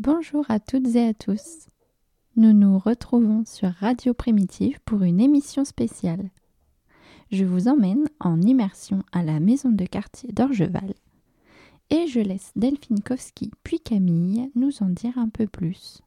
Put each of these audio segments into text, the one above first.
Bonjour à toutes et à tous. Nous nous retrouvons sur Radio Primitive pour une émission spéciale. Je vous emmène en immersion à la maison de quartier d'Orgeval et je laisse Delphine Kowski puis Camille nous en dire un peu plus.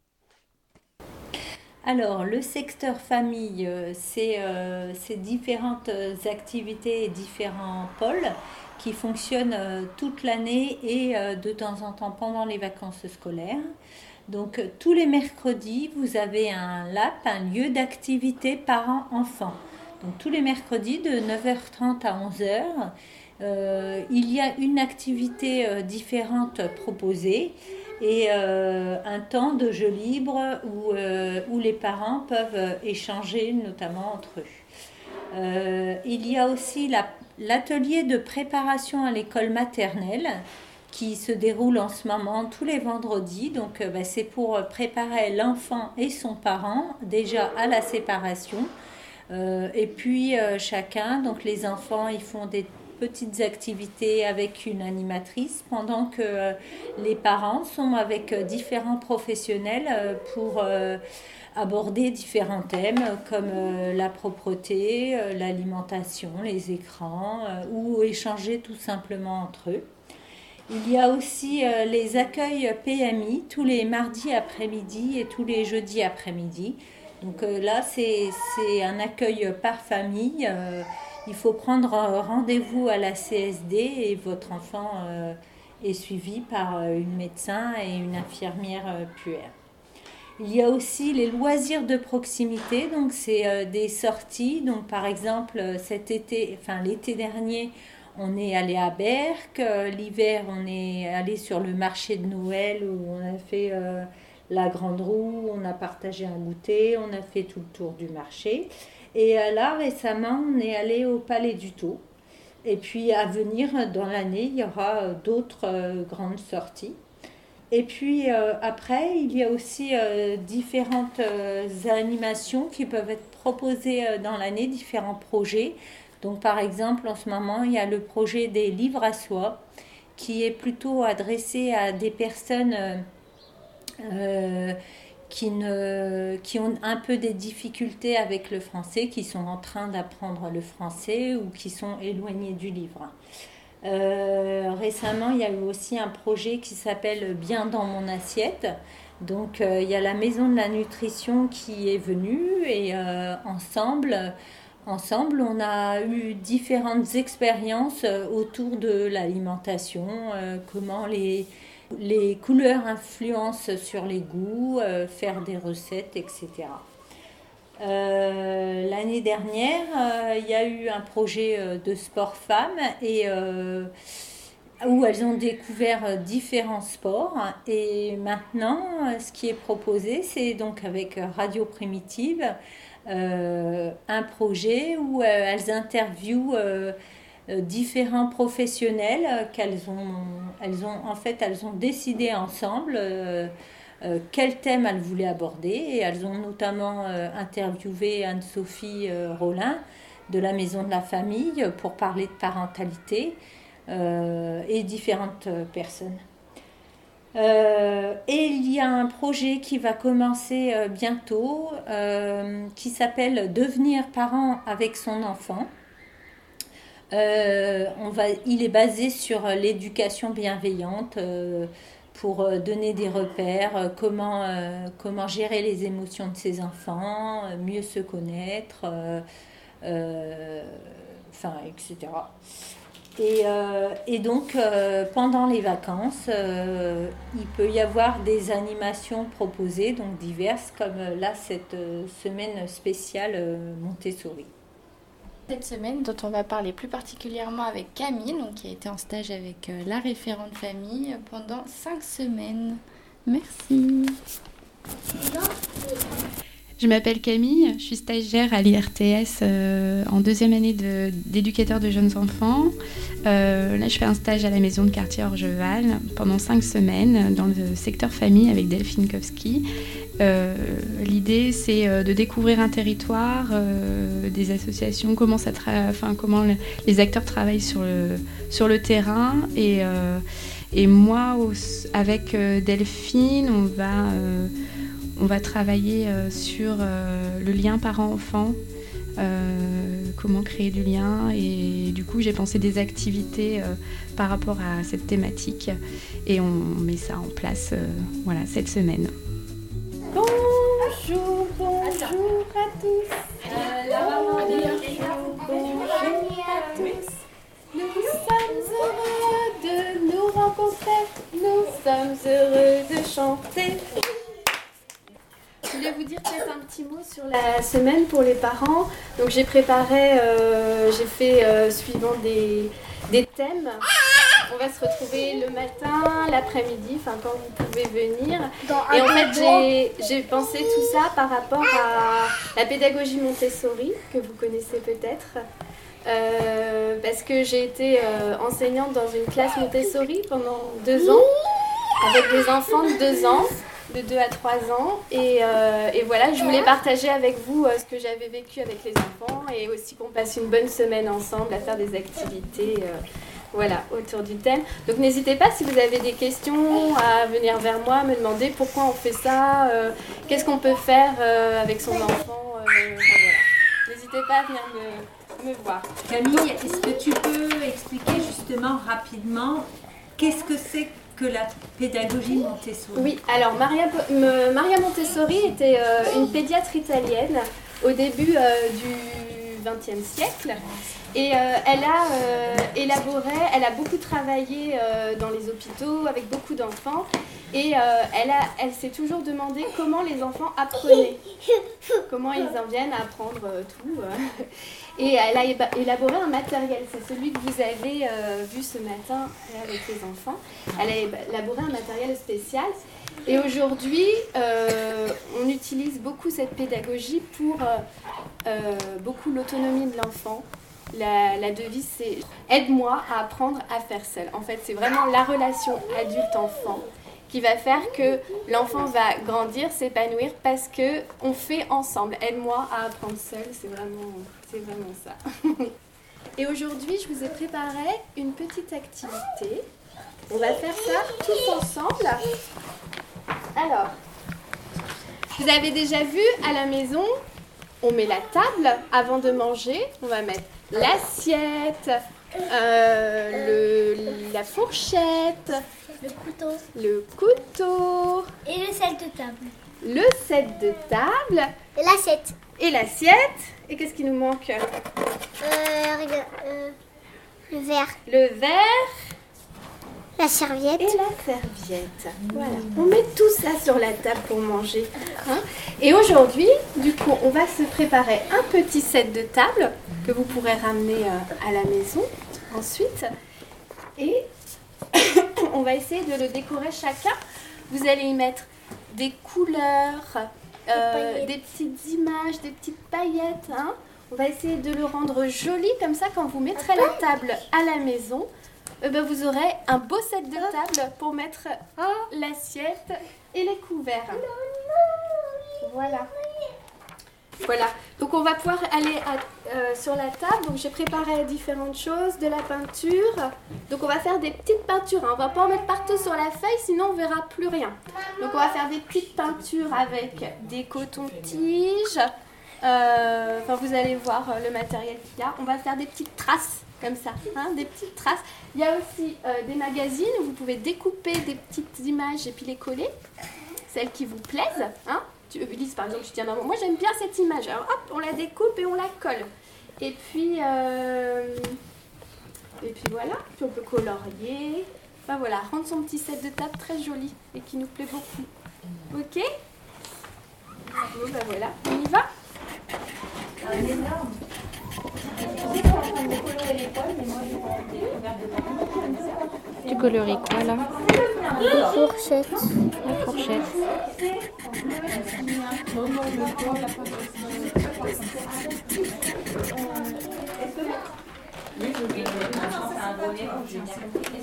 Alors, le secteur famille, c'est différentes activités et différents pôles qui fonctionnent toute l'année et de temps en temps pendant les vacances scolaires. Donc, tous les mercredis, vous avez un LAP, un lieu d'activité parents-enfants. Donc, tous les mercredis de 9h30 à 11h, il y a une activité différente proposée et un temps de jeu libre où les parents peuvent échanger notamment entre eux. Il y a aussi l'atelier de préparation à l'école maternelle qui se déroule en ce moment tous les vendredis. Donc c'est pour préparer l'enfant et son parent déjà à la séparation. Et puis chacun, donc les enfants, ils font des petites activités avec une animatrice pendant que les parents sont avec différents professionnels pour aborder différents thèmes comme la propreté, l'alimentation, les écrans ou échanger tout simplement entre eux. Il y a aussi les accueils PMI tous les mardis après-midi et tous les jeudis après-midi. Donc là, c'est un accueil par famille. Il faut prendre rendez-vous à la CSD et votre enfant est suivi par une médecin et une infirmière puère. Il y a aussi les loisirs de proximité, donc c'est des sorties. Donc par exemple, l'été dernier, on est allé à Berck. L'hiver, on est allé sur le marché de Noël où on a fait la grande roue, on a partagé un goûter, on a fait tout le tour du marché. Et là, récemment, on est allé au Palais du Tau. Et puis, à venir dans l'année, il y aura d'autres grandes sorties. Et puis, après, il y a aussi différentes animations qui peuvent être proposées dans l'année, différents projets. Donc, par exemple, en ce moment, il y a le projet des livres à soie, qui est plutôt adressé à des personnes qui ont un peu des difficultés avec le français, qui sont en train d'apprendre le français ou qui sont éloignés du livre. Récemment, il y a eu aussi un projet qui s'appelle Bien dans mon assiette. Donc, il y a la Maison de la Nutrition qui est venue et ensemble, on a eu différentes expériences autour de l'alimentation, comment les couleurs influencent sur les goûts, faire des recettes, etc. L'année dernière, il y a eu un projet de sport femmes et où elles ont découvert différents sports. Et maintenant, ce qui est proposé, c'est donc avec Radio Primitive, un projet où elles interviewent différents professionnels qu'elles ont décidé ensemble quel thème elles voulaient aborder et elles ont notamment interviewé Anne-Sophie Rollin de la Maison de la Famille pour parler de parentalité et différentes personnes. Et il y a un projet qui va commencer bientôt qui s'appelle Devenir parent avec son enfant. Il est basé sur l'éducation bienveillante pour donner des repères, comment gérer les émotions de ses enfants, mieux se connaître, etc. Et donc, pendant les vacances, il peut y avoir des animations proposées, donc diverses, comme là, cette semaine spéciale Montessori. Cette semaine, dont on va parler plus particulièrement avec Camille, donc, qui a été en stage avec la référente famille pendant 5 semaines. Merci. Je m'appelle Camille, je suis stagiaire à l'IRTS en 2e année d'éducateur de jeunes enfants. Là, je fais un stage à la maison de quartier Orgeval pendant 5 semaines dans le secteur famille avec Delphine Kowski. L'idée, c'est de découvrir un territoire, des associations, comment les acteurs travaillent sur le terrain Et moi, avec Delphine, on va travailler sur le lien parent-enfant, comment créer du lien. Et du coup, j'ai pensé des activités par rapport à cette thématique. Et on met ça en place cette semaine. Bonjour à tous. Bonjour à tous. Nous sommes heureux de nous rencontrer. Nous sommes heureux de chanter. Je voulais vous dire peut-être un petit mot sur la semaine pour les parents. Donc j'ai préparé, j'ai fait suivant des thèmes. On va se retrouver le matin, l'après-midi, enfin quand vous pouvez venir. Et en fait, j'ai pensé tout ça par rapport à la pédagogie Montessori, que vous connaissez peut-être. Parce que j'ai été enseignante dans une classe Montessori pendant 2 ans, avec des enfants de 2 ans, de 2 à 3 ans. Et voilà, je voulais partager avec vous ce que j'avais vécu avec les enfants et aussi qu'on passe une bonne semaine ensemble à faire des activités. Autour du thème. Donc n'hésitez pas si vous avez des questions à venir vers moi, me demander pourquoi on fait ça, qu'est-ce qu'on peut faire avec son enfant. N'hésitez pas à venir me voir. Camille, est-ce que tu peux expliquer justement rapidement qu'est-ce que c'est que la pédagogie Montessori? Oui, alors Maria Montessori était une pédiatre italienne au début du XXe siècle. Et elle a elle a beaucoup travaillé dans les hôpitaux avec beaucoup d'enfants et elle s'est toujours demandé comment les enfants apprenaient, comment ils en viennent à apprendre tout. Et elle a élaboré un matériel, c'est celui que vous avez vu ce matin avec les enfants. Elle a élaboré un matériel spécial. Et aujourd'hui, on utilise beaucoup cette pédagogie pour beaucoup l'autonomie de l'enfant. La devise, c'est « Aide-moi à apprendre à faire seul ». En fait, c'est vraiment la relation adulte-enfant qui va faire que l'enfant va grandir, s'épanouir parce qu'on fait ensemble. « Aide-moi à apprendre seul », c'est vraiment ça. Et aujourd'hui, je vous ai préparé une petite activité. On va faire ça tous ensemble. Alors, vous avez déjà vu à la maison, on met la table avant de manger. On va mettre l'assiette, la fourchette, le couteau et le set de table. Le set de table. Et l'assiette. Et l'assiette. Et qu'est-ce qui nous manque? Le verre. Le verre. La serviette. Et la serviette. Voilà. On met tout ça sur la table pour manger. Et aujourd'hui, du coup, on va se préparer un petit set de table que vous pourrez ramener à la maison ensuite. Et on va essayer de le décorer chacun. Vous allez y mettre des couleurs, des petites images, des petites paillettes. On va essayer de le rendre joli comme ça quand vous mettrez la table à la maison. Vous aurez un beau set de table pour mettre l'assiette et les couverts. Voilà. Donc on va pouvoir aller sur la table. Donc j'ai préparé différentes choses, de la peinture. Donc on va faire des petites peintures. On va pas en mettre partout sur la feuille, sinon on verra plus rien. Donc on va faire des petites peintures avec des cotons-tiges. Vous allez voir le matériel qu'il y a. On va faire des petites traces. Comme ça, des petites traces. Il y a aussi des magazines où vous pouvez découper des petites images et puis les coller, celles qui vous plaisent. Ulysse, par exemple, tu dis à maman, moi j'aime bien cette image. Alors hop, on la découpe et on la colle. Et puis voilà, puis on peut colorier. Voilà, rendre son petit set de table très joli et qui nous plaît beaucoup. Ok? Bon, voilà, on y va? Tu coloris quoi là? La fourchette. La fourchette.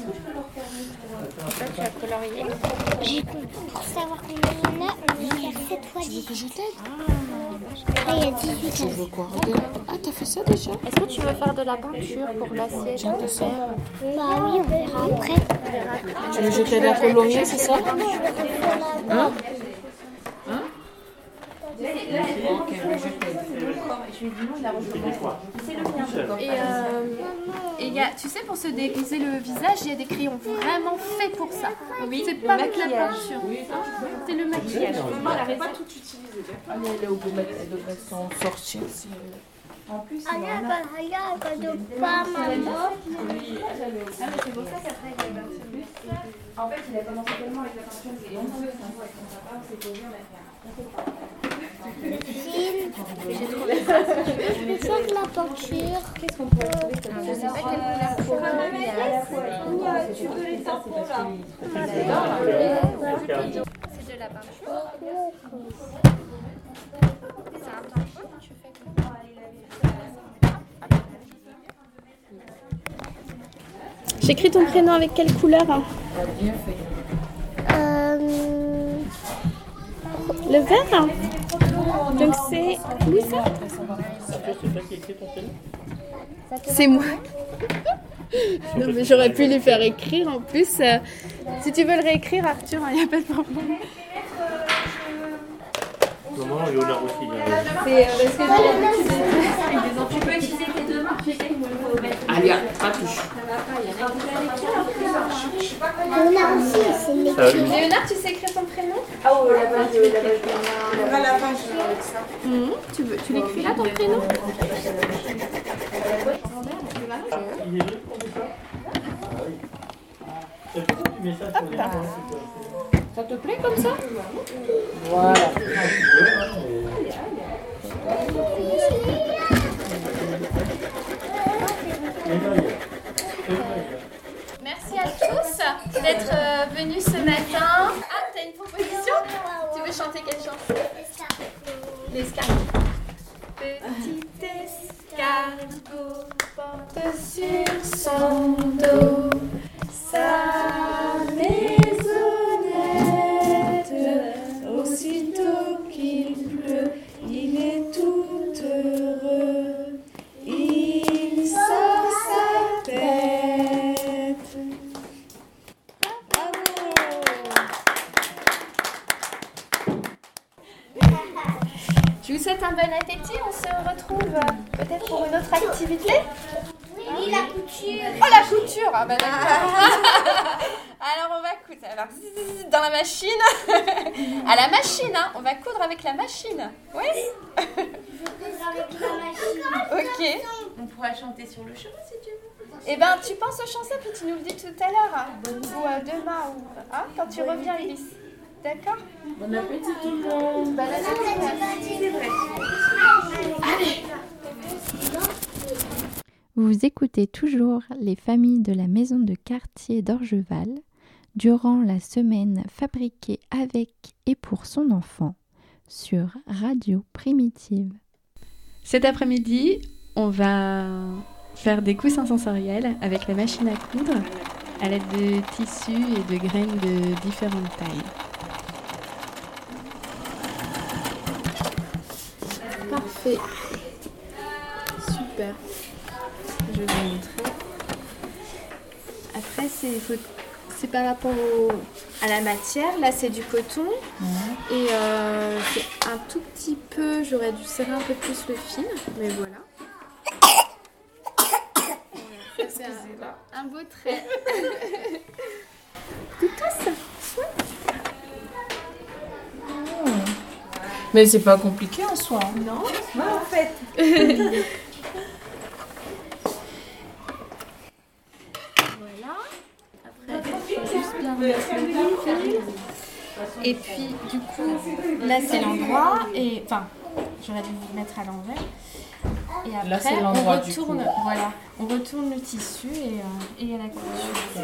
Toi, tu as colorié. Pour savoir combien il y en a, on va faire 7 toi Tu veux que je t'aide? Là, il y a 18 Tu veux quoi? Regarde. Ah, t'as fait ça déjà? Est-ce que tu veux faire de la peinture pour l'assiette? J'ai un peu ça. Bah oui, on verra après. Tu veux que je t'aide à colorier, c'est ça? Hein? Et tu sais, pour se dégriser le visage, il y a des crayons vraiment faits pour ça. Oui, c'est pas avec la peinture. C'est le maquillage. Maman, elle n'arrête pas tout utiliser. Elle devrait s'en sortir. En plus, Regarde, regarde, pas maman. c'est pour ça qu'après, il a plus. En fait, il a commencé tellement avec la peinture et on pouvait avec son papa, on s'est posé, on a fait Je peux faire de la peinture. Qu'est-ce qu'on pourrait trouver comme je sais pas quelle couleur. Tu veux les tampons là? C'est de la peinture. C'est un tampon, tu fais comment? J'écris ton prénom avec quelle couleur? Le vert? Donc c'est Louisa. C'est moi. Non mais j'aurais pu lui faire écrire en plus. Si tu veux le réécrire Arthur, il n'y a pas de problème. Maman, Léonard aussi. C'est parce que tu peux utiliser tes deux mains, tu sais. Allez, pas touche. Léonard aussi, c'est une équipe. Léonard, tu sais écrire ton prénom? Ah oh, la page de La page avec ça. Tu l'écris là ton prénom? Ça te plaît comme ça? Voilà. Merci à tous d'être venus ce matin. Ah, t'as une proposition? Tu veux chanter quelle chanson? L'escargot. Petit escargot porte sur son dos sa maisonnette. Aussitôt qu'il pleut, il est tout heureux. Il sort sa tête. Bravo! Je vous souhaite un bon appétit. On se retrouve peut-être pour une autre activité. Oui, la couture. Oh, la couture! Ah, bah, alors, on va coudre. Alors, dans la machine. À la machine, hein. On va coudre avec la machine. Oui? Ok. On pourra chanter sur le chemin si tu veux. Eh ben, tu penses au chanson puis tu nous le dis tout à l'heure. Ou demain, ou quand tu reviens, Ulysse. D'accord? Bon appétit tout le monde. Bon appétit. Allez. Vous écoutez toujours les familles de la maison de quartier d'Orgeval durant la semaine fabriquée avec et pour son enfant sur Radio Primitive. Cet après-midi, on va faire des coussins sensoriels avec la machine à coudre à l'aide de tissus et de graines de différentes tailles. Parfait. Super. Je vais vous montrer. Après, c'est par rapport à la matière. Là, c'est du coton. Et c'est un tout petit peu... J'aurais dû serrer un peu plus le fil. Mais voilà. C'est un beau trait. Tu tousses? Mais c'est pas compliqué en soi. Non. Non, en fait. Voilà. Après, il faut juste bien remettre le fil. Et puis, du coup, là, c'est l'endroit. Et enfin, j'aurais dû vous mettre à l'envers. Et après, là, c'est l'endroit, on retourne, voilà, on retourne le tissu et à la couture.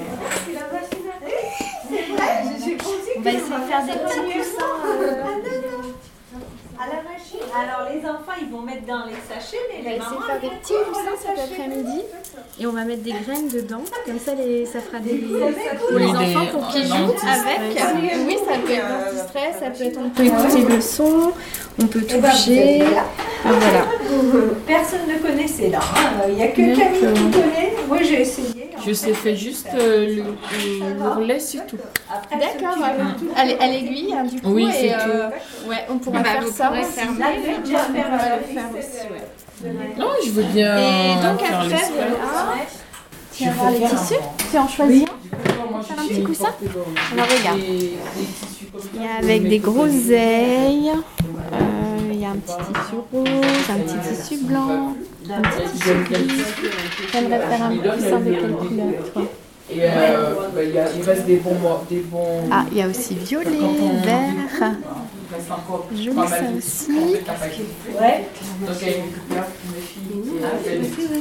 On va essayer de faire des petits coussins. À la machine. Alors les enfants, ils vont mettre dans les sachets, mais On va les essayer mamans... de faire des petits coussins cet après-midi. et on va mettre des graines dedans. Comme ça, ça fera des pour les enfants pour qu'ils jouent avec. Oui, ça peut être distrait, ça peut être on peut écouter le son, on peut toucher. Voilà. Personne ne connaissait là. Il n'y a que Camille qui connaît. Moi, j'ai essayé. Je sais faire juste l'ourlet, c'est tout. D'accord, à l'aiguille, hein, du coup. Oui, c'est et, tout. Ouais, on pourra faire ça. On va le faire aussi. Non, je veux bien. Et donc faire après, l'espace. voilà. Tu vas voir les tissus. Tu en choisis un pour faire un petit coussin. Alors regarde. Il y a avec des groseilles. Il y a un petit tissu rose, un petit tissu blanc, un petit tissu gris. J'aimerais faire un coussin de quelle couleur, toi? Et il reste des bons. Ah, il y a aussi violet, vert. Joli ça aussi. Ouais. Donc il y a une couleur qui me file.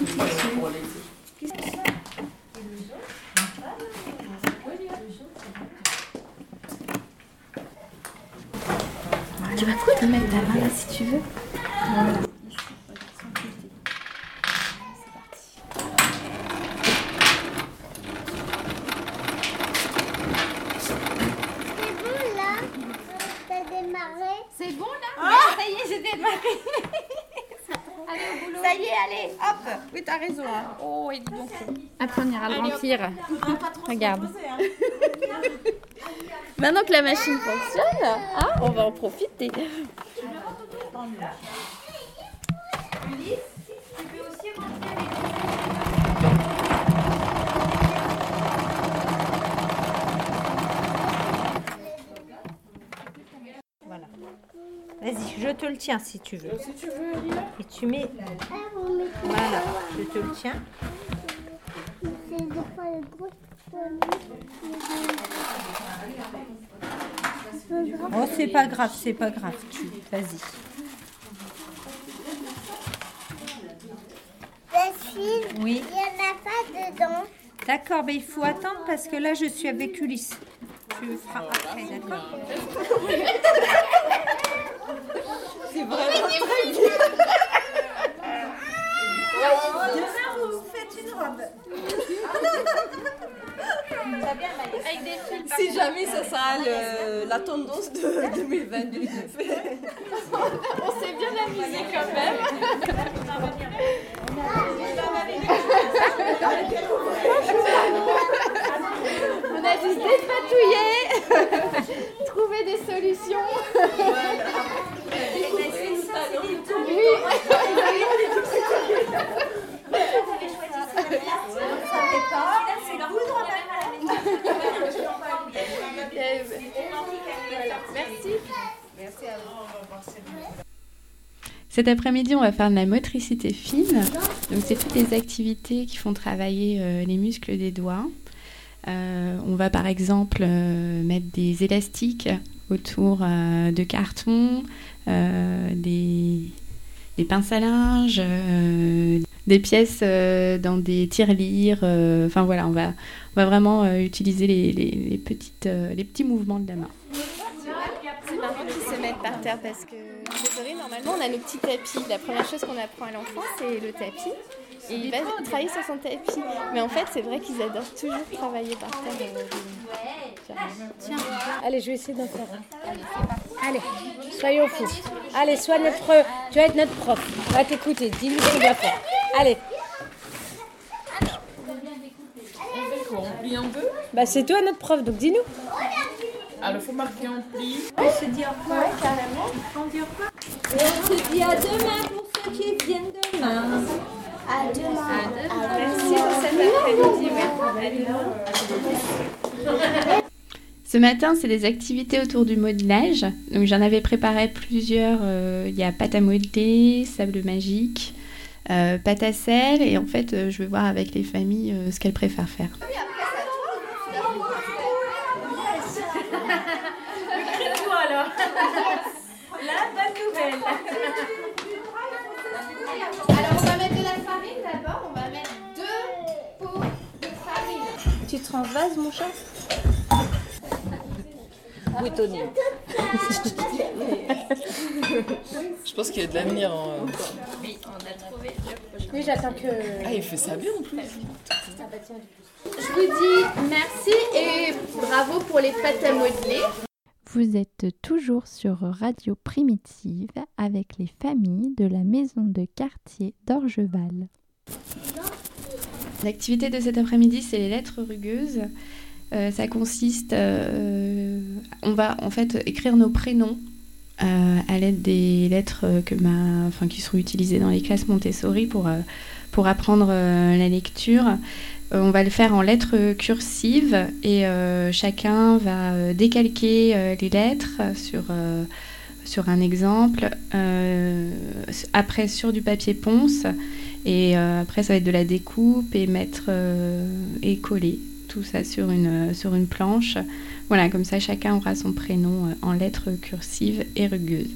Tu vas coudre, mettre ta main là si tu veux. C'est bon là? Ça y est, j'ai démarré. Ça y est, allez, hop. Oui, t'as raison. Hein. Oh, et dis donc. Après, on ira le remplir. Regarde. Maintenant que la machine fonctionne, hein, on va en profiter. Voilà. Vas-y, je te le tiens si tu veux. Si tu veux, Lila. Et tu mets. Voilà, je te le tiens. Oh, c'est pas grave, c'est pas grave. Vas-y. Oui. Il n'y en a pas dedans. D'accord, mais il faut attendre parce que là, je suis avec Ulysse. Tu le feras après, d'accord? C'est vraiment très bien. Demain, vous faites une robe. Si jamais ça sera la tendance de 2022. On s'est bien amusé quand même. On a dû se dépatouiller, trouver des solutions. Merci à vous. Cet après-midi, on va faire de la motricité fine. Donc, c'est toutes les activités qui font travailler les muscles des doigts. On va par exemple mettre des élastiques autour de cartons, des pinces à linge, des pièces dans des tirelires. Enfin voilà, on va vraiment utiliser les petits mouvements de la main. C'est marrant qu'ils se mettent par terre parce que normalement on a nos petits tapis. La première chose qu'on apprend à l'enfant c'est le tapis. Et il va travailler sur son tapis. Mais en fait c'est vrai qu'ils adorent toujours travailler par terre. Tiens, allez, je vais essayer d'en faire un. Allez, soyons fous. Allez, sois tu vas être notre prof. On va t'écouter, dis-nous ce qu'on doit faire. Allez. On plie en deux. Bah c'est toi notre prof, donc dis-nous. Alors, il faut marquer en pli. On se dit au revoir, carrément. On dit au revoir. Et on se dit à demain pour ceux qui viennent demain. À demain. Merci pour cet après-midi. Ce matin, c'est des activités autour du modelage. Donc, j'en avais préparé plusieurs. Il y a pâte à modeler, sable magique, pâte à sel. Et en fait, je vais voir avec les familles ce qu'elles préfèrent faire. La bonne nouvelle. Alors on va mettre de la farine d'abord. On va mettre 2 pots de farine. Tu transvases mon chat? Oui, Tony. Je pense qu'il y a de l'avenir. Oui, on a trouvé le prochain. Oui, j'attends que... Ah, il fait ça bien en plus. Je vous dis merci et bravo pour les pâtes à modeler. Vous êtes toujours sur Radio Primitive avec les familles de la maison de quartier d'Orgeval. L'activité de cet après-midi, c'est les lettres rugueuses. Ça consiste, on va en fait écrire nos prénoms à l'aide des lettres qui sont utilisées dans les classes Montessori pour apprendre la lecture. On va le faire en lettres cursives et chacun va décalquer les lettres sur un exemple, après sur du papier ponce et après ça va être de la découpe et et coller tout ça sur une planche. Voilà, comme ça chacun aura son prénom en lettres cursives et rugueuses.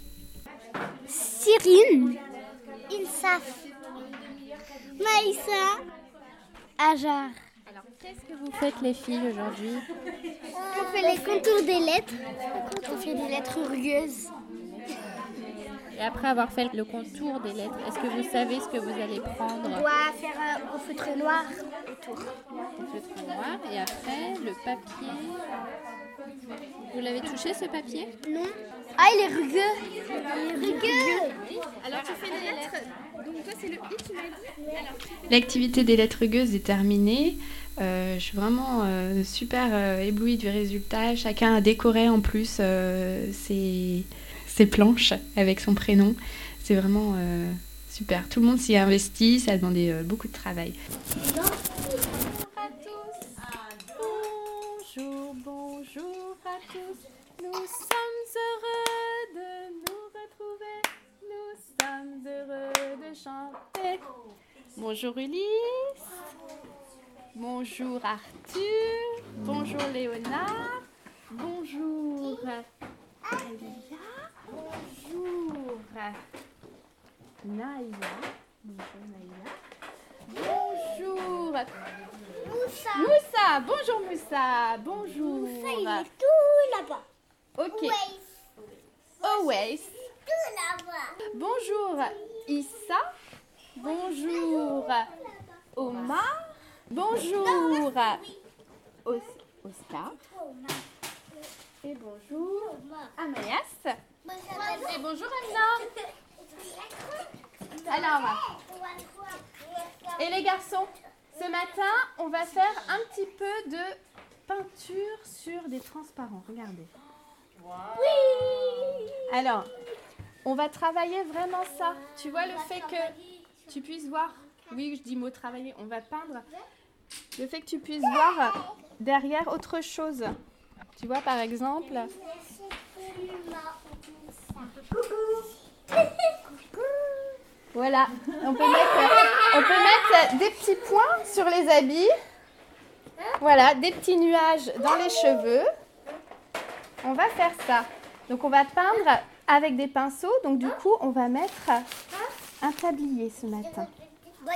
Cyrine, Insaf, Maïssa, Ajar. Alors, qu'est-ce que vous faites les filles aujourd'hui? On fait les contours des lettres. On fait des lettres rugueuses. Et après avoir fait le contour des lettres, est-ce que vous savez ce que vous allez prendre? On doit faire au feutre noir autour. Le feutre noir et après le papier. Vous l'avez touché ce papier? Non. Ah, il est rugueux. Il est rugueux. Alors tu fais des lettres. Donc toi c'est le I, tu m'as dit. Alors. L'activité des lettres rugueuses est terminée. Je suis vraiment super éblouie du résultat. Chacun a décoré en plus ses planches avec son prénom. C'est vraiment super. Tout le monde s'y est investi. Ça a demandé beaucoup de travail. Bonjour à tous. Nous sommes heureux de nous retrouver. Nous sommes heureux de chanter. Bonjour Ulysse. Bonjour Arthur. Bonjour Léonard. Bonjour Alia. Bonjour Naïla. Bonjour Naïla. Bonjour Moussa. Bonjour Moussa. Bonjour. Moussa, il est tout là-bas. Ok. Always. Tout là-bas. Bonjour Issa. Bonjour Omar. Bonjour Oscar. Et bonjour Amayas. Et bonjour Amina. Alors, et les garçons, ce matin, on va faire un petit peu de peinture sur des transparents. Regardez. Oui. Alors, on va travailler vraiment ça. Tu vois, le fait que tu puisses voir. Oui, je dis mot travailler. On va peindre. Le fait que tu puisses voir derrière autre chose. Tu vois, par exemple. Voilà, on peut mettre des petits points sur les habits. Voilà, des petits nuages dans les cheveux. On va faire ça. Donc on va peindre avec des pinceaux. Donc du coup, on va mettre un tablier ce matin. D'accord ?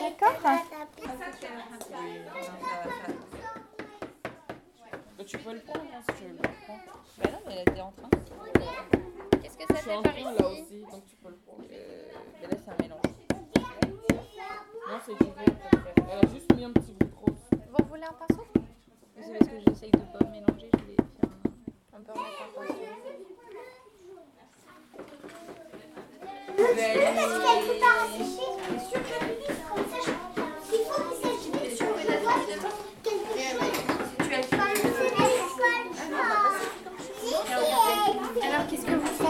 Tu peux le prendre si tu veux le prendre. Ben non, mais elle était en train. Qu'est-ce que ça fait par ici ? Là aussi, donc tu peux le prendre. Ben là, c'est un mélange. Non, c'est du vert. Elle a juste mis un petit bout de rose. Vous voulez un pinceau ? C'est parce que j'essaye de ne pas mélanger. Je voulais faire On peut remettre un pinceau. Parce qu'elle ne peut pas sécher. Comme ça, il faut qu'il sèche. Alors, qu'est-ce que vous faites ?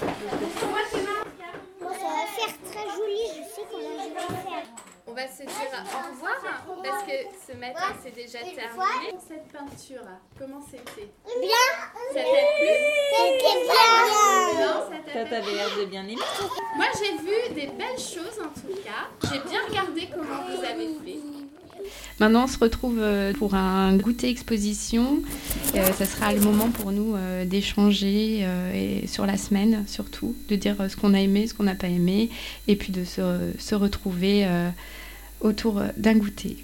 Bon, ça va faire très joli, je sais comment je vais faire. On va se dire au revoir parce que ce matin c'est déjà terminé. Cette peinture, comment c'était ? Bien. Ça t'a plu ? C'était bien. Non, ça t'a Ça pas t'avait l'air de bien aimer. Moi j'ai vu des belles choses en tout cas. J'ai bien regardé comment vous avez fait. Maintenant, on se retrouve pour un goûter exposition. Ça sera le moment pour nous d'échanger et sur la semaine surtout, de dire ce qu'on a aimé, ce qu'on n'a pas aimé, et puis de se retrouver autour d'un goûter.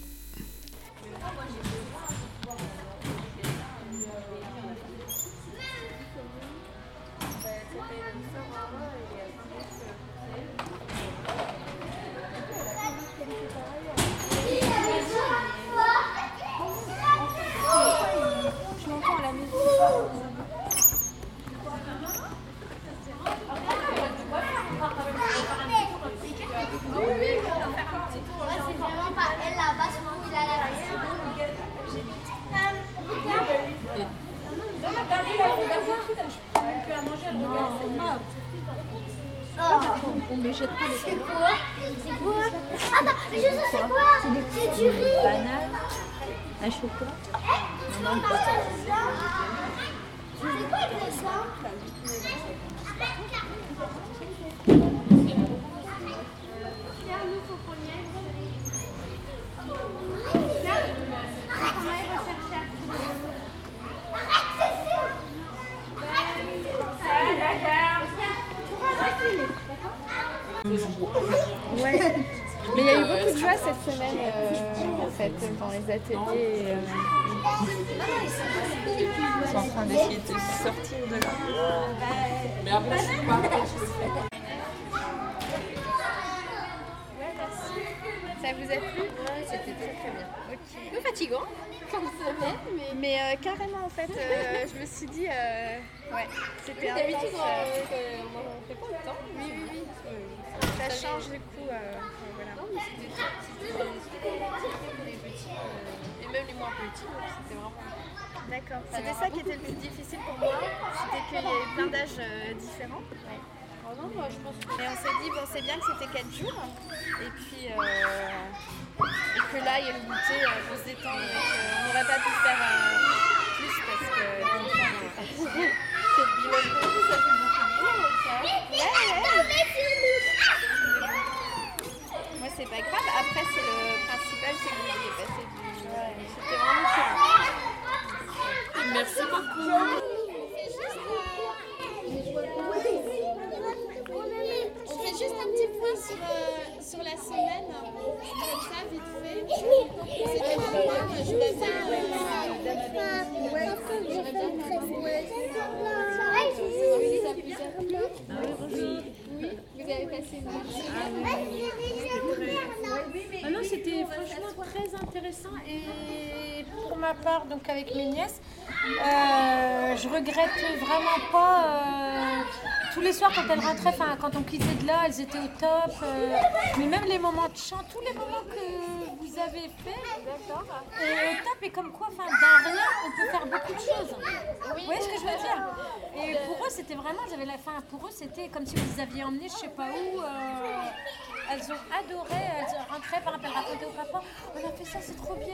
On ne jette pas les C'est quoi? Attends, je sais c'est quoi? C'est du riz. bananes, un chocolat. Non, non, C'est quoi le ça? Ouais. Mais il y a eu beaucoup de joie cette semaine en fait dans les ateliers. Ils sont en train d'essayer de sortir de là. Mais après, je suis pas. Ouais, merci. Ça vous a plu? Ouais, c'était très très bien. Ok. Un peu fatigant comme semaine, mais carrément en fait, je me suis dit, ouais, c'était intense. D'habitude, on n'en fait pas autant. Oui. Ça change du coup. Voilà. Non, mais c'était les petits et même les moins petits, donc c'était vraiment. D'accord. C'était ça qui était le plus difficile pour moi, c'était qu'il y avait plein d'âges différents. Ouais. Oh non, moi je pense que. Et on s'est dit, bon, c'est bien que c'était 4 jours, et puis et que là, il y a le goûter pour se détendre, et qu'on n'aurait pas pu faire plus parce que les enfants étaient fatigués. C'est bien, ça fait beaucoup de boulot, ça. Moi, c'est pas grave. Après, c'est le principal, c'est que vous ayez passé du. C'était vraiment cool. Merci beaucoup. On fait juste un petit point sur la semaine, comme ça, vite fait. C'était vraiment bien. Je voulais bien. Vous avez passé une bonne semaine. Ah non, c'était franchement très intéressant et pour ma part, donc avec mes nièces, je regrette vraiment pas tous les soirs quand elles rentraient, enfin quand on quittait de là, elles étaient au top, mais même les moments de chant, tous les moments que vous avez fait, au top et comme quoi, enfin d'un rien, on peut faire beaucoup de choses. Vous voyez ce que je veux dire? Et pour eux, c'était vraiment, j'avais la fin. Pour eux, c'était comme si vous les aviez emmenés, je sais pas où. Elles ont adoré, elles rentraient par rappel raconter au papa. On a fait ça, c'est trop bien.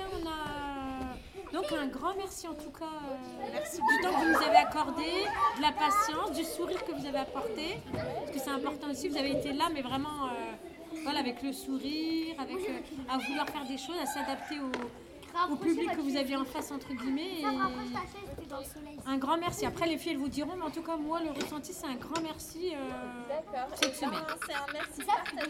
Donc un grand merci en tout cas. Merci du temps que vous nous avez accordé, de la patience, du sourire que vous avez apporté. Parce que c'est important aussi, vous avez été là, mais vraiment voilà, avec le sourire, avec à vouloir faire des choses, à s'adapter au public que vous aviez en face, entre guillemets. Et un grand merci. Après, les filles, elles vous diront, mais en tout cas, moi, le ressenti, c'est un grand merci cette semaine. C'est un merci partagé.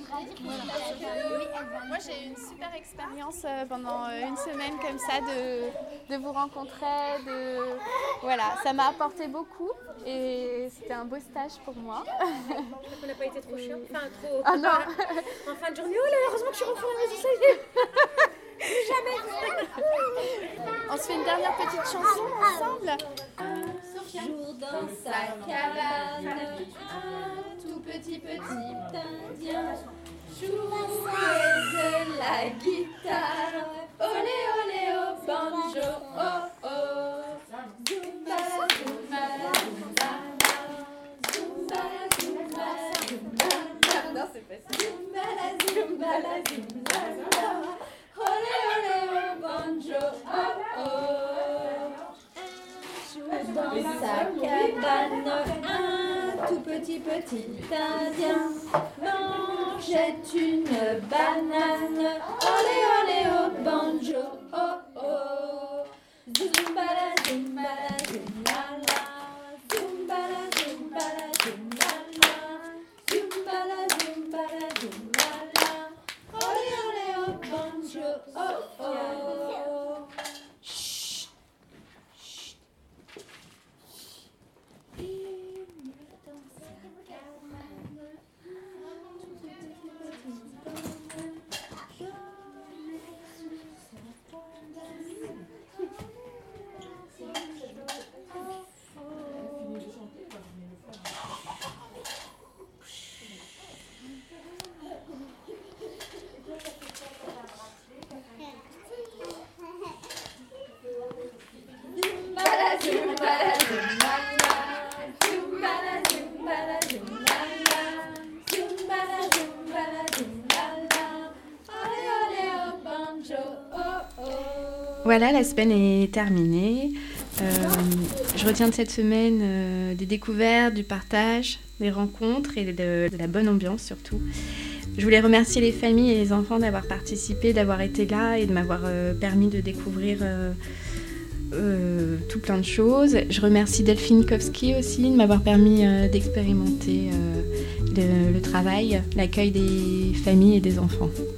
Moi, j'ai eu une super expérience pendant une semaine comme ça de vous rencontrer. Voilà, ça m'a apporté beaucoup et c'était un beau stage pour moi. On n'a pas été trop chiant. Enfin, trop. Ah non. En fin de journée, oh là, heureusement que je suis rentrée à la maison, ça y est. Jamais. On se fait une dernière petite chanson ensemble. Un jour dans sa cabane, un tout petit Indien jouait de la guitare. Olé olé au banjo, oh oh. Zumba zumba zumba, zumba zumba zumba. Non, c'est pas ça. Zumba la zumba la zumba zumba. Olé olé au banjo, oh oh. Dans sa cabane, un tout petit Indien mangeait une banane. Olé olé au banjo, oh oh. Zumba la zumba la zumba la. Zumba la zumba la zumba la. Zumba la zumba la zumba la. Olé olé au banjo, oh oh. Voilà, la semaine est terminée. Je retiens de cette semaine des découvertes, du partage, des rencontres et de la bonne ambiance surtout. Je voulais remercier les familles et les enfants d'avoir participé, d'avoir été là et de m'avoir permis de découvrir tout plein de choses. Je remercie Delphine Kowski aussi de m'avoir permis d'expérimenter le travail, l'accueil des familles et des enfants.